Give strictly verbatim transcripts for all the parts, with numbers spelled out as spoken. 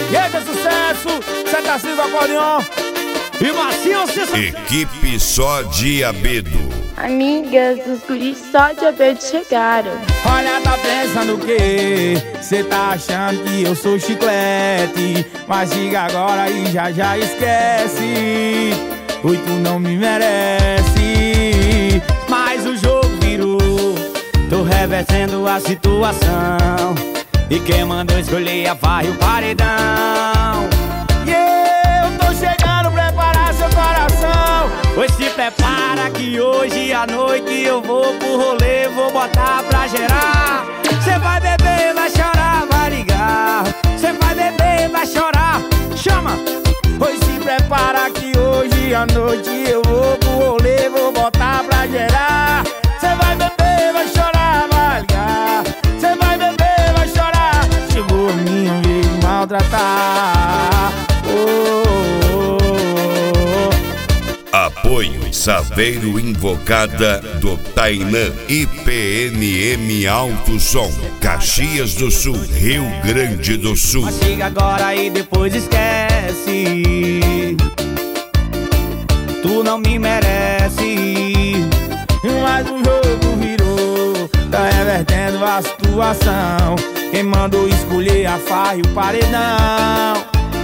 E aí, que sucesso, cê tá Silva Acordeon e Macio Cessa. Equipe Só Diabedo. Amigas, os guris só diabetes chegaram. Olha, tá pensando o quê? Cê tá achando que eu sou chiclete, mas diga agora e já já esquece. Oi, tu não me merece. Mas o jogo virou, tô revertendo a situação, e quem mandou escolher a farra e o paredão. E eu tô chegando, preparar seu coração. Pois se prepara que hoje à noite eu vou pro rolê, vou botar pra gerar. Cê vai beber, vai chorar, vai ligar. Cê vai beber, vai chorar, chama. Pois se prepara que hoje à noite eu vou pro rolê, vou botar pra gerar. Cê vai beber, vai chorar, vai ligar. Cê vai beber, vai chorar. Chegou a minha vez de maltratar. Oh, oh, oh. Apoio Saveiro Invocada do Tainã. I P N M Alto Som, Caxias do Sul, Rio Grande do Sul. Mas chega agora e depois esquece. Tu não me merece. Mas o jogo virou, tá revertendo a situação. Quem mandou escolher a farra e o paredão.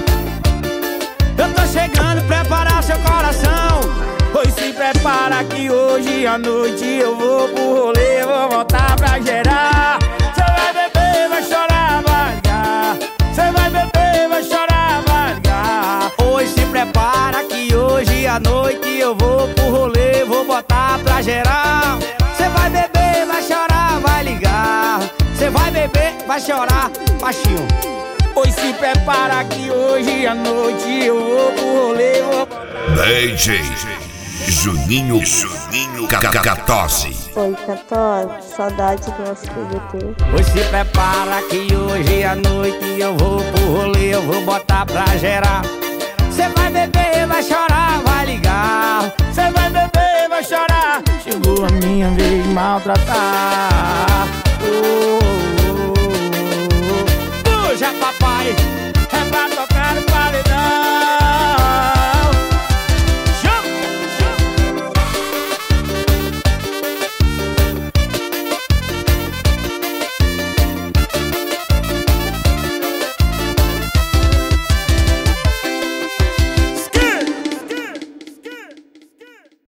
Eu tô chegando, preparar seu coração. Pois se prepara que hoje à noite eu vou pro rolê, vou voltar pra gerar. Cê vai beber, vai chorar, vai ligar. Cê vai beber, vai chorar, vai ligar. Pois se prepara que hoje à noite eu vou pro rolê, vou botar pra gerar. Cê vai beber, vai chorar, vai ligar. Cê vai beber, vai chorar, baixinho. Pois se prepara que hoje à noite eu vou pro rolê, vou... D J Juninho, Juninho Cacatose. Oi, Catose, saudade do nosso P V T. Pois se prepara que hoje à noite eu vou pro rolê, eu vou botar pra gerar. Cê vai beber, vai chorar, vai ligar. Cê vai beber, vai chorar. Chegou a minha vez de maltratar. Oh, oh, oh, oh. Puxa, papai, é pra tocar.